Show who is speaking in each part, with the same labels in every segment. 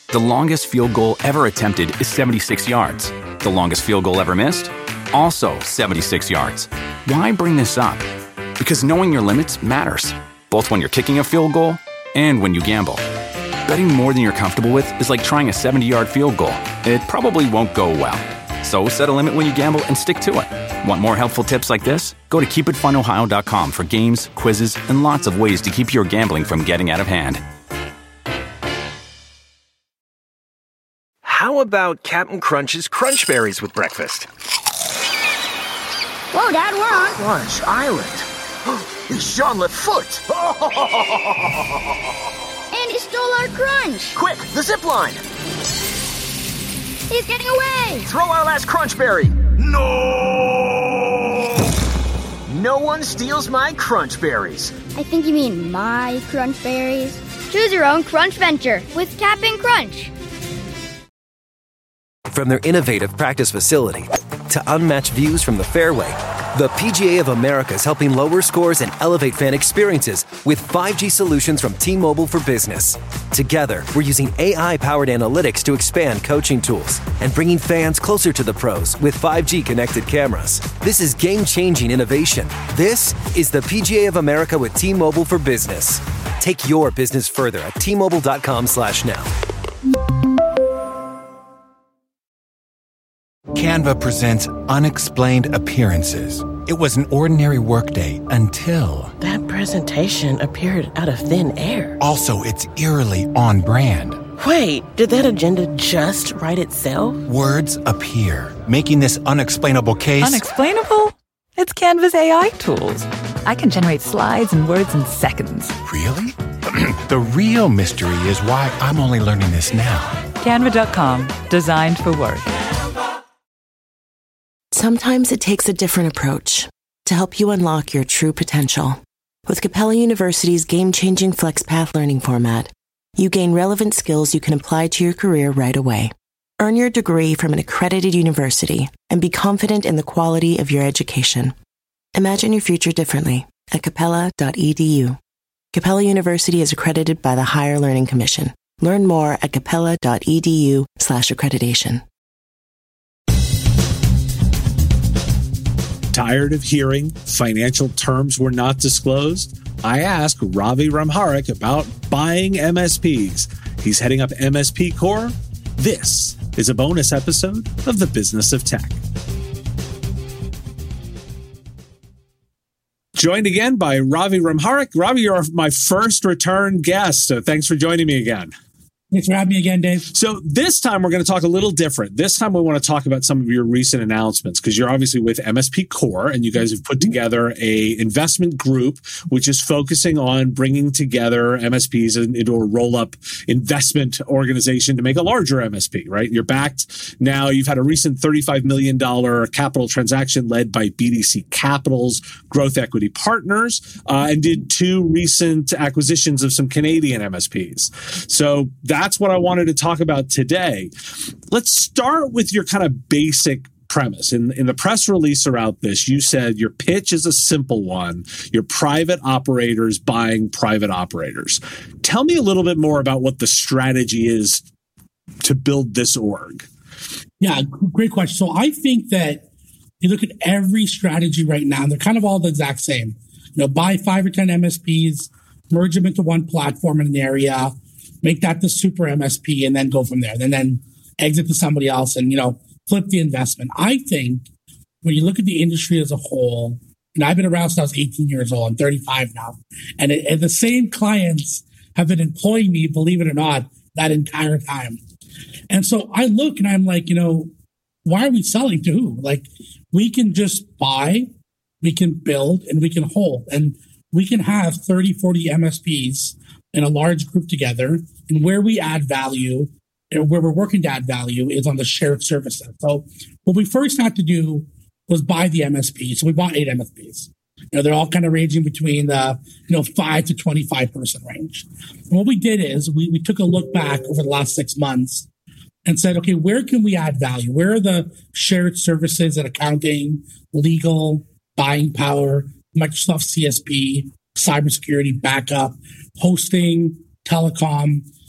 Speaker 1: The longest field goal ever attempted is 76 yards. The longest field goal ever missed? Also 76 yards. Why bring this up? Because knowing your limits matters, both when you're kicking a field goal and when you gamble. Betting more than you're comfortable with is like trying a 70-yard field goal. It probably won't go well. So set a limit when you gamble and stick to it. Want more helpful tips like this? Go to keepitfunohio.com for games, quizzes, and lots of ways to keep your gambling from getting out of hand.
Speaker 2: How about Captain Crunch's Crunch Berries with breakfast?
Speaker 3: Whoa, Dad, we're on
Speaker 4: Crunch Island. It's Jean Lafoot.
Speaker 3: And he stole our crunch.
Speaker 4: Quick, the zip line.
Speaker 3: He's getting away.
Speaker 4: Throw our last Crunch Berry. No! No one steals my Crunch Berries.
Speaker 3: I think you mean my crunch berries. Choose your own crunch venture with Cap'n Crunch.
Speaker 5: From their innovative practice facility to unmatched views from the fairway, the PGA of America is helping lower scores and elevate fan experiences with 5G solutions from T-Mobile for Business. Together, we're using AI-powered analytics to expand coaching tools and bringing fans closer to the pros with 5G connected cameras. This is game-changing innovation. This is the PGA of America with T-Mobile for Business. Take your business further at T-Mobile.com/now.
Speaker 6: Canva presents Unexplained Appearances. It was an ordinary workday until...
Speaker 7: That presentation appeared out of thin air.
Speaker 6: Also, it's eerily on brand.
Speaker 7: Wait, did that agenda just write itself?
Speaker 6: Words appear, making this unexplainable case...
Speaker 8: Unexplainable? It's Canva's AI tools. I can generate slides and words in seconds.
Speaker 6: Really? The real mystery is why I'm only learning this now.
Speaker 8: Canva.com, designed for work.
Speaker 9: Sometimes it takes a different approach to help you unlock your true potential. With Capella University's game-changing FlexPath learning format, you gain relevant skills you can apply to your career right away. Earn your degree from an accredited university and be confident in the quality of your education. Imagine your future differently at capella.edu. Capella University is accredited by the Higher Learning Commission. Learn more at capella.edu/accreditation.
Speaker 10: Tired of hearing financial terms were not disclosed? I asked Ravi Ramharik about buying MSPs. He's heading up MSP Core. This is a bonus episode of The Business of Tech. Joined again by Ravi Ramharik. Ravi, you're my first return guest, so thanks for joining me again.
Speaker 11: Thanks for having me again, Dave.
Speaker 10: So this time we're going to talk a little different. This time we want to talk about some of your recent announcements because you're obviously with MSP Core and you guys have put together a investment group which is focusing on bringing together MSPs into a roll-up investment organization to make a larger MSP, right? You're backed now. You've had a recent $35 million capital transaction led by BDC Capital's Growth Equity Partners and did two recent acquisitions of some Canadian MSPs. So that's what I wanted to talk about today. Let's start with your kind of basic premise. In the press release around this, you said your pitch is a simple one. You're private operators buying private operators. Tell me a little bit more about what the strategy is to build this org.
Speaker 11: Yeah, great question. So I think that you look at every strategy right now, they're kind of all the exact same. Buy 5 or 10 MSPs, merge them into one platform in an area, make that the super MSP, and then go from there. And then exit to somebody else and, flip the investment. I think when you look at the industry as a whole, and I've been around since I was 18 years old, I'm 35 now, and the same clients have been employing me, believe it or not, that entire time. And so I look and I'm like, why are we selling to who? Like, we can just buy, we can build, and we can hold. And we can have 30, 40 MSPs in a large group together. And where we add value, and where we're working to add value is on the shared services. So what we first had to do was buy the MSP. So we bought 8 MSPs. They're all kind of ranging between the 5 to 25 person range. And what we did is we took a look back over the last 6 months and said, okay, where can we add value? Where are the shared services in accounting, legal, buying power, Microsoft CSP, cybersecurity, backup, hosting, telecom,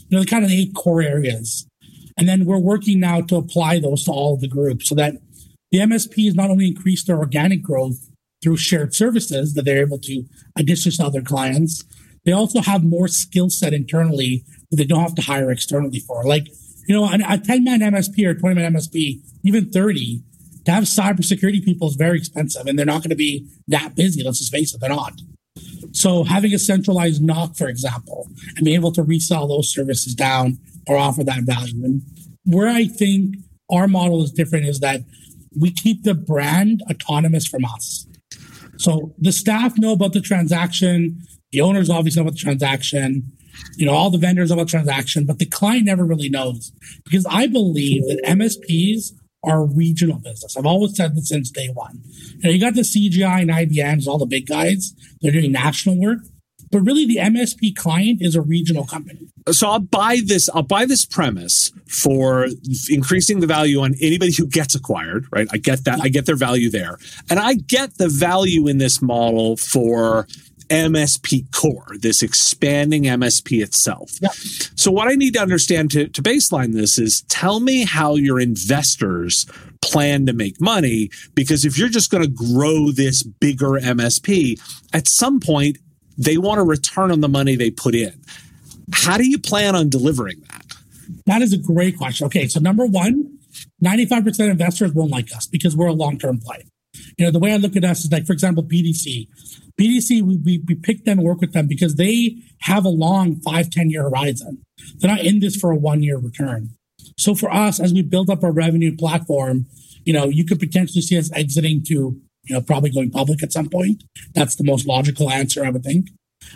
Speaker 11: the kind of 8 core areas. And then we're working now to apply those to all of the groups so that the MSPs not only increase their organic growth through shared services that they're able to additionally sell their clients, they also have more skill set internally that they don't have to hire externally for. Like, a 10-man MSP or 20-man MSP, even 30, to have cybersecurity people is very expensive, and they're not going to be that busy. Let's just face it, they're not. So having a centralized NOC, for example, and being able to resell those services down or offer that value. And where I think our model is different is that we keep the brand autonomous from us. So the staff know about the transaction. The owners obviously know about the transaction. All the vendors know about the transaction, but the client never really knows, because I believe that MSPs are a regional business. I've always said this since day one. You got the CGI and IBMs, all the big guys. They're doing national work. But really, the MSP client is a regional company.
Speaker 10: So I'll buy this premise for increasing the value on anybody who gets acquired, right? I get that. I get their value there. And I get the value in this model for MSP core, this expanding MSP itself.
Speaker 11: Yeah.
Speaker 10: So what I need to understand to baseline this is, tell me how your investors plan to make money, because if you're just going to grow this bigger MSP, at some point, they want a return on the money they put in. How do you plan on delivering that?
Speaker 11: That is a great question. Okay, so number one, 95% of investors won't like us because we're a long-term play. The way I look at us is like, for example, BDC. BDC, we pick them and work with them because they have a long 5-10 year horizon. They're not in this for a 1-year return. So for us, as we build up our revenue platform, you could potentially see us exiting to probably going public at some point. That's the most logical answer, I would think.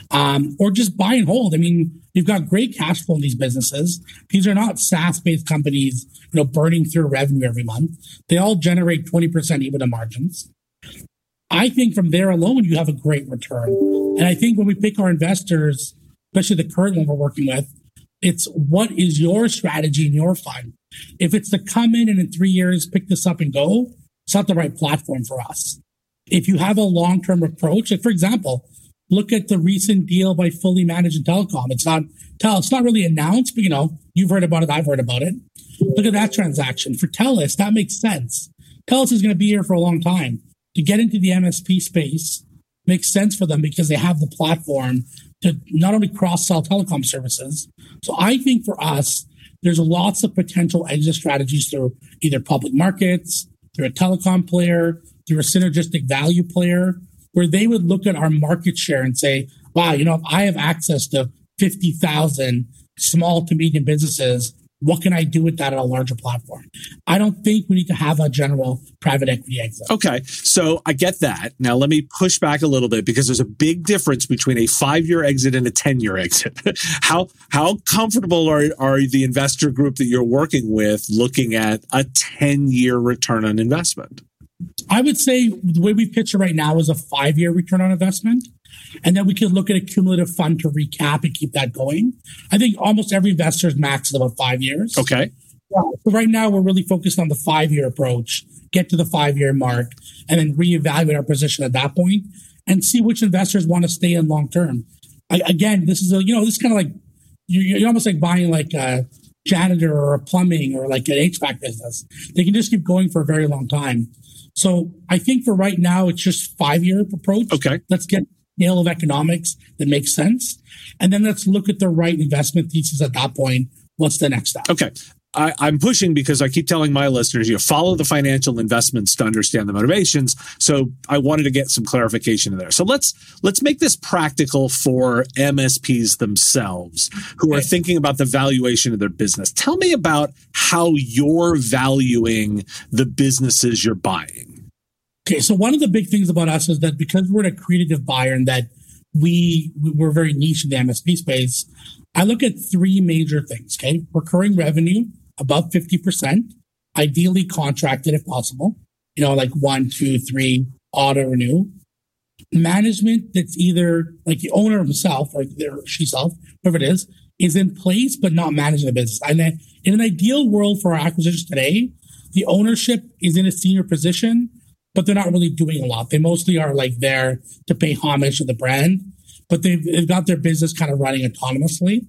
Speaker 11: Or just buy and hold. I mean, you've got great cash flow in these businesses. These are not SaaS-based companies, burning through revenue every month. They all generate 20% EBITDA margins. I think from there alone, you have a great return. And I think when we pick our investors, especially the current one we're working with, it's what is your strategy in your fund? If it's to come in 3 years, pick this up and go, it's not the right platform for us. If you have a long-term approach, like for example, look at the recent deal by Fully Managed and Telecom. It's not really announced, but you've heard about it. I've heard about it. Look at that transaction. For TELUS, that makes sense. TELUS is going to be here for a long time. To get into the MSP space makes sense for them because they have the platform to not only cross-sell telecom services. So I think for us, there's lots of potential exit strategies through either public markets, through a telecom player, through a synergistic value player, where they would look at our market share and say, wow, if I have access to 50,000 small to medium businesses, what can I do with that on a larger platform? I don't think we need to have a general private equity exit.
Speaker 10: Okay, so I get that. Now let me push back a little bit, because there's a big difference between a 5-year exit and a 10-year exit. How comfortable are the investor group that you're working with looking at a 10-year return on investment?
Speaker 11: I would say the way we pitch it right now is a 5-year return on investment. And then we could look at a cumulative fund to recap and keep that going. I think almost every investor's max is about 5 years.
Speaker 10: Okay.
Speaker 11: So right now, we're really focused on the 5-year approach, get to the 5-year mark, and then reevaluate our position at that point and see which investors want to stay in long term. Again, this is this is kind of like, you're almost like buying like a janitor or a plumbing or like an HVAC business. They can just keep going for a very long time. So I think for right now, it's just 5-year approach.
Speaker 10: Okay.
Speaker 11: Let's get scale of economics that makes sense. And then let's look at the right investment thesis at that point. What's the next step?
Speaker 10: Okay. I'm pushing because I keep telling my listeners, follow the financial investments to understand the motivations. So I wanted to get some clarification in there. So let's make this practical for MSPs themselves who are thinking about the valuation of their business. Tell me about how you're valuing the businesses you're buying.
Speaker 11: Okay, so one of the big things about us is that because we're an accretive buyer and that we're very niche in the MSP space, I look at 3 major things, okay? Recurring revenue, above 50%, ideally contracted if possible, like 1, 2, 3, auto renew. Management that's either like the owner himself or sheself, whoever it is in place but not managing the business. And then in an ideal world for our acquisitions today, the ownership is in a senior position, but they're not really doing a lot. They mostly are like there to pay homage to the brand, but they've got their business kind of running autonomously.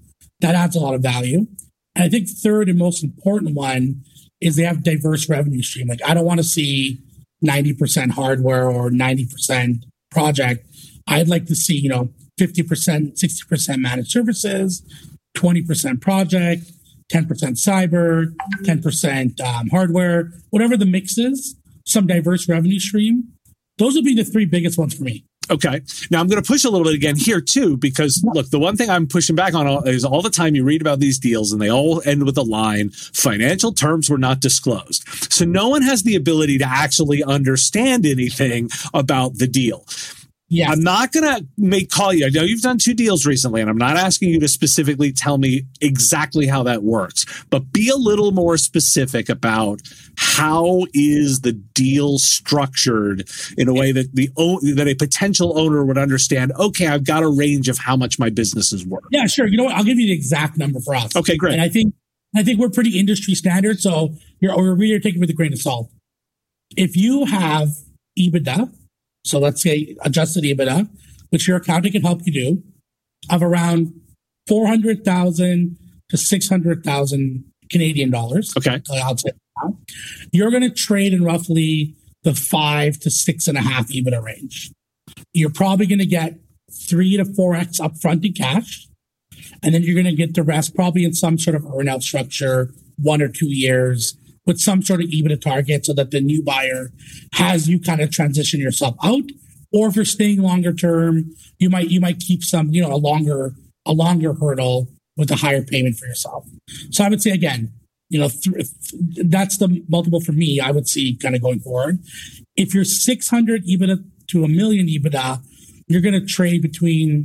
Speaker 11: That adds a lot of value. And I think third and most important one is they have diverse revenue stream. Like, I don't want to see 90% hardware or 90% project. I'd like to see, 50%, 60% managed services, 20% project, 10% cyber, 10% hardware, whatever the mix is, some diverse revenue stream. Those would be the three biggest ones for me.
Speaker 10: Okay. Now I'm going to push a little bit again here too, because look, the one thing I'm pushing back on is all the time you read about these deals and they all end with the line, financial terms were not disclosed. So no one has the ability to actually understand anything about the deal. Yeah. I'm not going to call you. I know you've done 2 deals recently, and I'm not asking you to specifically tell me exactly how that works, but be a little more specific about how is the deal structured in a way that that a potential owner would understand, okay, I've got a range of how much my business is worth.
Speaker 11: Yeah, sure. You know what? I'll give you the exact number for us.
Speaker 10: Okay, great.
Speaker 11: And I think we're pretty industry standard, so we're really taking it with a grain of salt. If you have EBITDA, so let's say adjusted EBITDA, which your accountant can help you do, of around 400,000 to 600,000 Canadian dollars.
Speaker 10: Okay.
Speaker 11: I'll say that. You're going to trade in roughly the 5 to 6.5 EBITDA range. You're probably going to get 3 to 4x upfront in cash. And then you're going to get the rest probably in some sort of earn-out structure, 1 or 2 years, with some sort of EBITDA target so that the new buyer has you kind of transition yourself out. Or if you're staying longer term, you might keep some, a longer hurdle with a higher payment for yourself. So I would say again, that's the multiple for me, I would see kind of going forward. If you're 600 EBITDA to $1 million EBITDA, you're going to trade between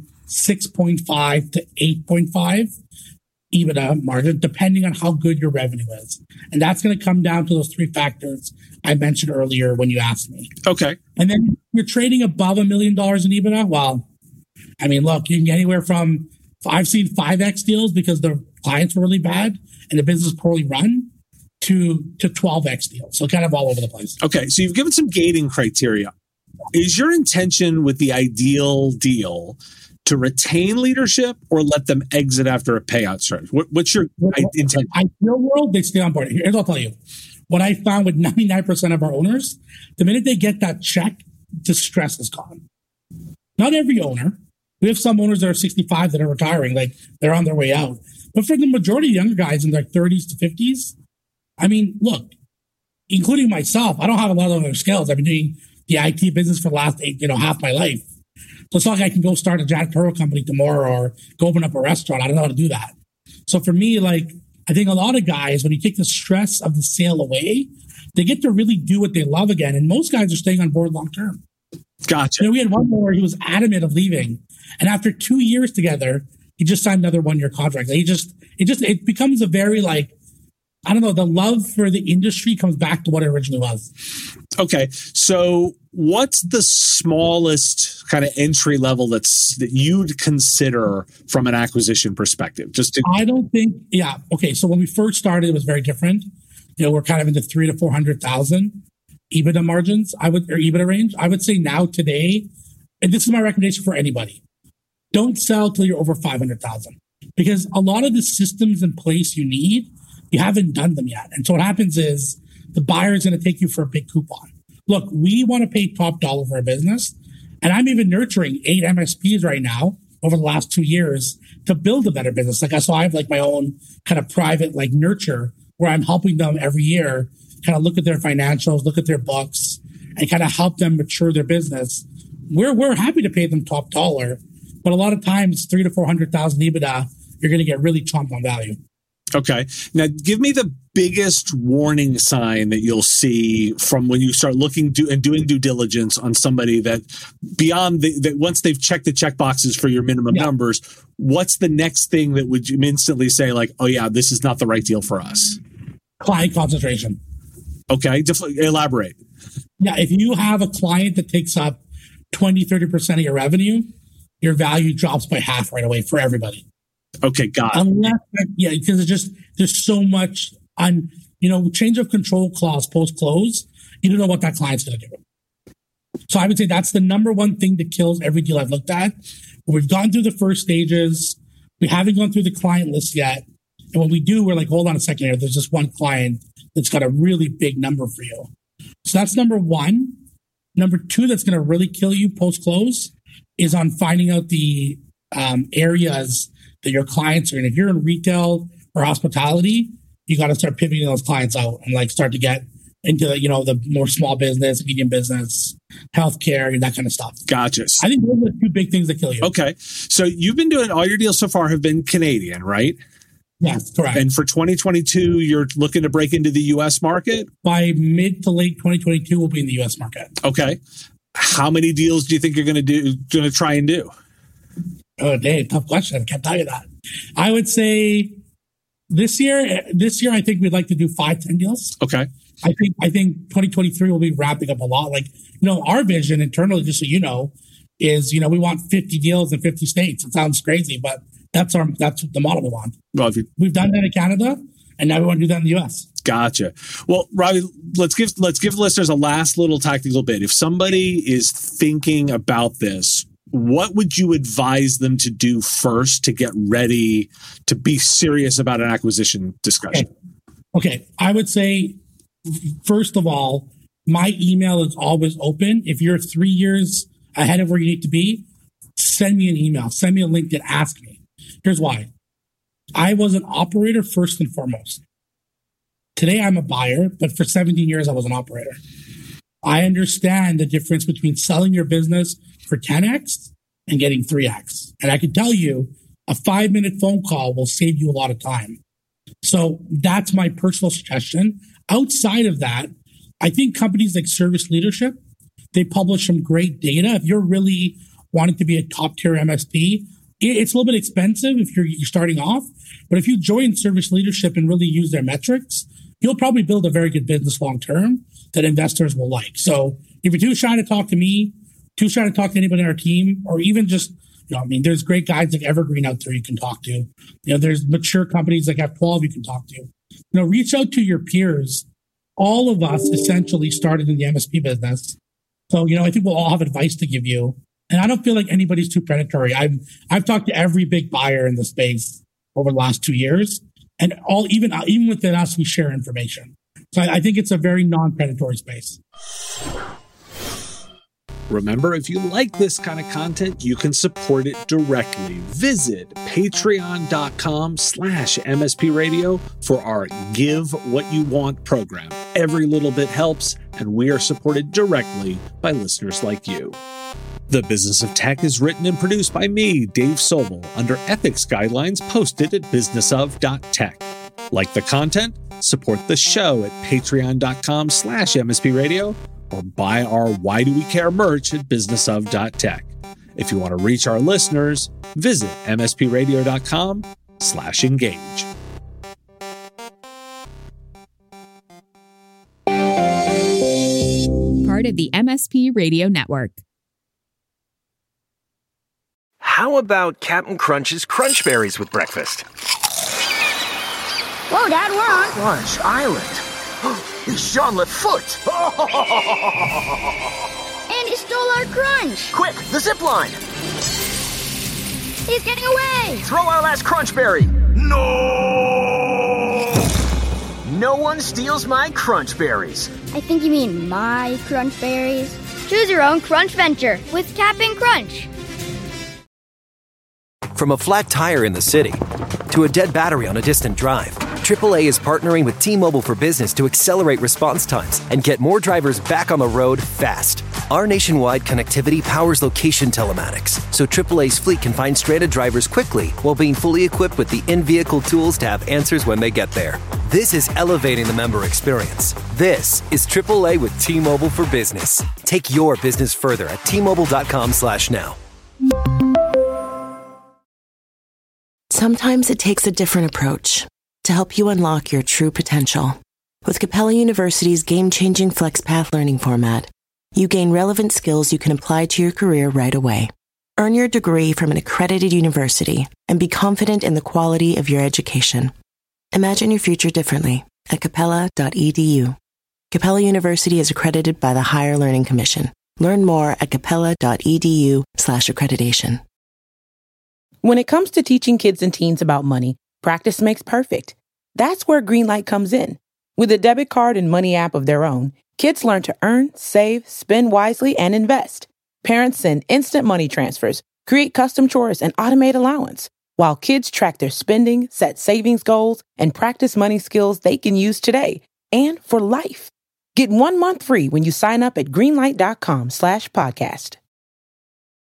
Speaker 11: 6.5 to 8.5 EBITDA margin, depending on how good your revenue is. And that's going to come down to those 3 factors I mentioned earlier when you asked me.
Speaker 10: Okay.
Speaker 11: And then you're trading above $1 million in EBITDA. Well, I mean, look, you can get anywhere from, I've seen 5x deals because the clients were really bad and the business poorly run to 12x deals. So kind of all over the place.
Speaker 10: Okay. So you've given some gating criteria. Is your intention with the ideal deal to retain leadership or let them exit after a payout strategy? What's your intent?
Speaker 11: Ideal world, they stay on board. Here's what I'll tell you. What I found with 99% of our owners, the minute they get that check, the stress is gone. Not every owner. We have some owners that are 65 that are retiring, like they're on their way out. But for the majority of younger guys in their 30s to 50s, I mean, look, including myself, I don't have a lot of other skills. I've been doing the IT business for the last half my life. So it's not like I can go start a janitorial company tomorrow or go open up a restaurant. I don't know how to do that. So for me, I think a lot of guys, when you take the stress of the sale away, they get to really do what they love again. And most guys are staying on board long term.
Speaker 10: Gotcha.
Speaker 11: We had one where he was adamant of leaving. And after 2 years together, he just signed another 1-year contract. It becomes a very the love for the industry comes back to what it originally was. Okay.
Speaker 10: So what's the smallest kind of entry level that you'd consider from an acquisition perspective?
Speaker 11: I don't think, yeah. Okay. So when we first started, it was very different. We're kind of in the 300,000 to 400,000 EBITDA margins, or EBITDA range. I would say now today, and this is my recommendation for anybody, don't sell till you're over 500,000 because a lot of the systems in place you need, you haven't done them yet. And so what happens is the buyer is going to take you for a big coupon. Look, we want to pay top dollar for our business. And I'm even nurturing 8 MSPs right now over the last 2 years to build a better business. So I have my own kind of private nurture where I'm helping them every year kind of look at their financials, look at their books, and kind of help them mature their business. We're happy to pay them top dollar, but a lot of times 300,000 to 400,000 EBITDA, you're going to get really chomped on value.
Speaker 10: Okay. Now, give me the biggest warning sign that you'll see from when you start looking and doing due diligence on somebody that beyond that once they've checked the check boxes for your minimum numbers, what's the next thing that would you instantly say oh yeah, this is not the right deal for us?
Speaker 11: Client concentration.
Speaker 10: Okay. Elaborate.
Speaker 11: Yeah. If you have a client that takes up 20, 30% of your revenue, your value drops by half right away for everybody.
Speaker 10: Okay, got it.
Speaker 11: Because there's so much change of control clause post-close. You don't know what that client's going to do. So I would say that's the number one thing that kills every deal I've looked at. We've gone through the first stages. We haven't gone through the client list yet. And when we do, we're like, hold on a second here. There's just one client that's got a really big number for you. So that's number one. Number two, that's going to really kill you post-close is on finding out the areas that your clients are in. If you're in retail or hospitality, you got to start pivoting those clients out and like start to get into the more small business, medium business, healthcare, that kind of stuff.
Speaker 10: Gotcha.
Speaker 11: I think those are the two big things that kill you.
Speaker 10: Okay. So you've been doing, all your deals so far have been Canadian, right?
Speaker 11: Yes, correct.
Speaker 10: And for 2022, you're looking to break into the U.S. market?
Speaker 11: By mid to late 2022, we'll be in the U.S. market.
Speaker 10: Okay. How many deals do you think you're going to try and do?
Speaker 11: Oh, Dave, tough question. I can't tell you that. I would say this year, I think we'd like to do 5-10 deals.
Speaker 10: Okay.
Speaker 11: I think 2023 will be wrapping up a lot. Like, our vision internally, just so you know, is, we want 50 deals in 50 states. It sounds crazy, but that's the model we want.
Speaker 10: Well,
Speaker 11: we've done that in Canada, and now we want to do that in the U.S.
Speaker 10: Gotcha. Well, Robbie, let's give listeners a last little tactical bit. If somebody is thinking about this, what would you advise them to do first to get ready to be serious about an acquisition discussion?
Speaker 11: Okay. I would say, first of all, my email is always open. If you're 3 years ahead of where you need to be, send me an email. Send me a link and ask me. Here's why. I was an operator first and foremost. Today I'm a buyer, but for 17 years I was an operator. I understand the difference between selling your business for 10x and getting 3x. And I can tell you a 5-minute phone call will save you a lot of time. So that's my personal suggestion. Outside of that, I think companies like Service Leadership, they publish some great data. If you're really wanting to be a top tier MSP, it's a little bit expensive if you're starting off. But if you join Service Leadership and really use their metrics, you'll probably build a very good business long term that investors will like. So if you're too shy to talk to me, too shy to talk to anybody on our team, or even just, there's great guys like Evergreen out there you can talk to. There's mature companies like F12 you can talk to. Reach out to your peers. All of us essentially started in the MSP business. So, I think we'll all have advice to give you. And I don't feel like anybody's too predatory. I've talked to every big buyer in the space over the last 2 years, and even within us, we share information. So I think it's a very non-predatory space.
Speaker 10: Remember, if you like this kind of content, you can support it directly. Visit patreon.com/MSP Radio for our Give What You Want program. Every little bit helps, and we are supported directly by listeners like you. The Business of Tech is written and produced by me, Dave Sobel, under ethics guidelines posted at businessof.tech. Like the content? Support the show at patreon.com/MSP Radio or buy our Why Do We Care merch at businessof.tech. If you want to reach our listeners, visit mspradio.com/engage.
Speaker 12: Part of the MSP Radio Network.
Speaker 2: How about Captain Crunch's Crunch Berries with breakfast?
Speaker 3: Whoa, Dad, we're on
Speaker 4: Crunch Island. It's Jean Lafoot.
Speaker 3: And he stole our crunch.
Speaker 4: Quick, the zip line.
Speaker 3: He's getting away.
Speaker 4: Throw our last Crunch Berry. No! No one steals my Crunch Berries.
Speaker 3: I think you mean my Crunch Berries. Choose your own Crunch venture with Cap'n Crunch.
Speaker 5: From a flat tire in the city to a dead battery on a distant drive, AAA is partnering with T-Mobile for Business to accelerate response times and get more drivers back on the road fast. Our nationwide connectivity powers location telematics, so AAA's fleet can find stranded drivers quickly while being fully equipped with the in-vehicle tools to have answers when they get there. This is elevating the member experience. This is AAA with T-Mobile for Business. Take your business further at T-Mobile.com/now.
Speaker 9: Sometimes it takes a different approach to help you unlock your true potential. With Capella University's game-changing FlexPath learning format, you gain relevant skills you can apply to your career right away. Earn your degree from an accredited university and be confident in the quality of your education. Imagine your future differently at capella.edu. Capella University is accredited by the Higher Learning Commission. Learn more at capella.edu/accreditation.
Speaker 7: When it comes to teaching kids and teens about money, practice makes perfect. That's where Greenlight comes in. With a debit card and money app of their own, kids learn to earn, save, spend wisely, and invest. Parents send instant money transfers, create custom chores, and automate allowance, while kids track their spending, set savings goals, and practice money skills they can use today and for life. Get 1 month free when you sign up at greenlight.com/podcast.